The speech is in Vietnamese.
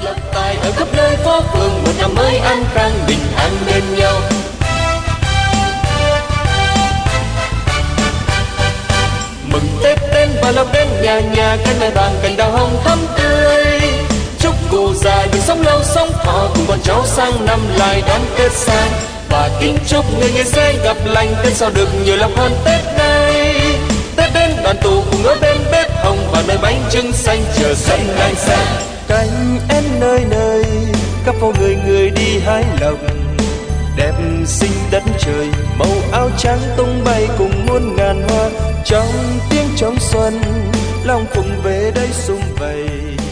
lộc tài ở khắp nơi phố phường, một năm mới an khang bình an bên nhau. Mừng Tết đến và lộc đến nhà nhà, cánh mai vàng cành đào hồng thắm tươi. Chúc cụ già được sống lâu sống thọ, cùng con cháu sang năm lại đón Tết sang. Và kính chúc người người sẽ gặp lành, Tết sau được nhiều lộc hơn Tết nay. Tết đến đoàn tụ cùng ở bên bếp hồng, và nơi bánh trưng xanh chờ sân đang sang. Cánh én nơi nơi khắp phố người người đi hái lộc, đẹp xinh đất trời màu áo trắng tung bay cùng muôn ngàn hoa. Trong tiếng trống xuân lòng phụng về đây sum vầy,